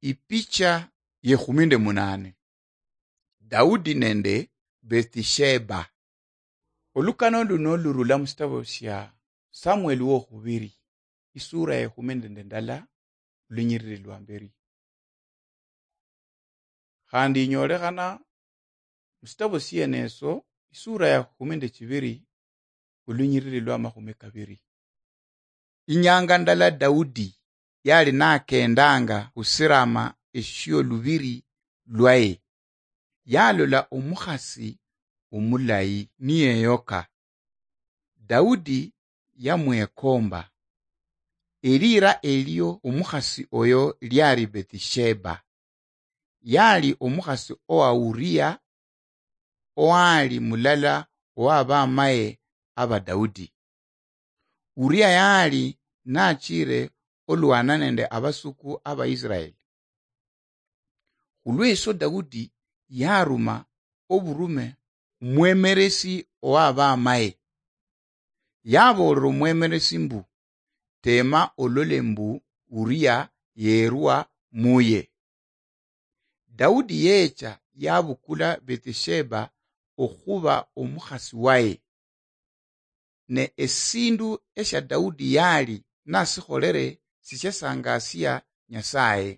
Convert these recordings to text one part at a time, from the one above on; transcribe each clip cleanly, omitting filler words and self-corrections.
Ipicha ye 18 Daudi nende Bethsheba. Olukano luno lurula mustavo sya Samuel wo khubiri isura ye 12 lunyiriri lwa mberi. Khandi inyolekhana mustavo syeneso isura ya 12 ulunyiriri lwa 20. Inyanga ndala Daudi yali nakendanga usirama esyo lubiri lwaye. Yalola omukhasi omulayi niyeyoka. Daudi yamwekomba. Elira elyo omukhasi oyo lyali Bethsheba. Yali omukhasi owa Uriya oali mulala owa bamaye aba Daudi. Uriya yali nachire olwana nende abasuku aba Israeli. Khulweso Daudi yaruma oburume mwemeresi owa bamaye. Yabolera omwemeresi mbu tema olole mbu Uriya yerwa muye. Daudi yecha yabukula Bethsheba okhuba omukhasi waye. Ne esindu esha Daudi yali nasikholere sishasangasya Nyasaye.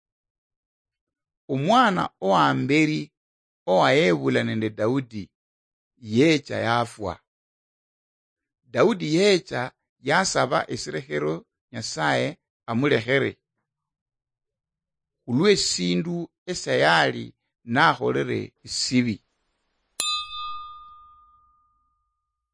Omwana owamberi owayebula nende Daudi yecha yafwa. Daudi yecha yasaba esirekhero Nyasaye amulekhere khulwe sindu esa yali nakholere isibi.